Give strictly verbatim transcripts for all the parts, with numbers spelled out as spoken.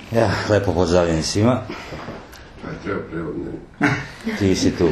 Ja, lepo pozdravljeni svima. Treba prevodne. Ti si tu.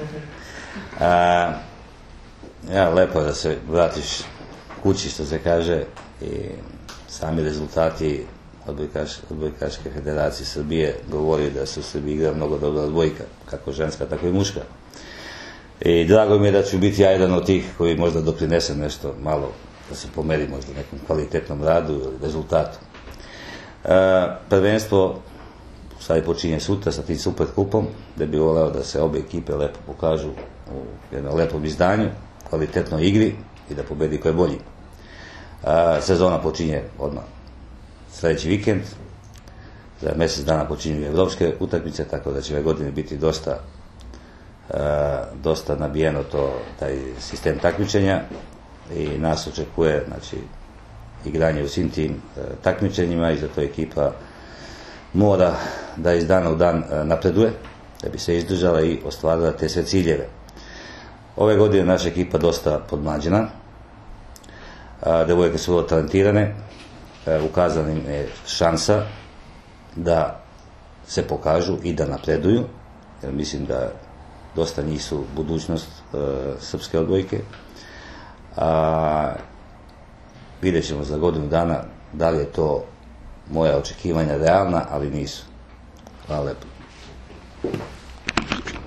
A, ja, lepo je da se vratiš kući, što se kaže, i sami rezultati Odbojkaške federacije Srbije govori da se u Srbiji igra mnogo dobra odbojka, kako ženska, tako i muška. I drago mi je da ću biti ja jedan od tih koji možda doprinese nešto malo, da se pomeri možda nekom kvalitetnom radu ili rezultatu. E, prvenstvo sad počinje sutra sa tim super kupom, da bi voleo da se obe ekipe lepo pokažu u jednom lepom izdanju, kvalitetnoj igri i da pobedi ko je bolji. E, sezona počinje odmah sledeći vikend, za mjesec dana počinju evropske utakmice, tako da će ove godine biti dosta uh, dosta nabijeno to, taj sistem takmičenja, i nas očekuje, znači, igranje u svim tim uh, takmičenjima, i zato ekipa mora da iz dana u dan uh, napreduje, da bi se izdržala i ostvarila te sve ciljeve. Ove godine naša ekipa dosta podmlađena, uh, devojke su vrlo talentirane, ukazana im je šansa da se pokažu i da napreduju, jer mislim da dosta njih su budućnost e, srpske odbojke. A vidjet ćemo za godinu dana da li je to moja očekivanja realna, ali nisu. Hvala lepo.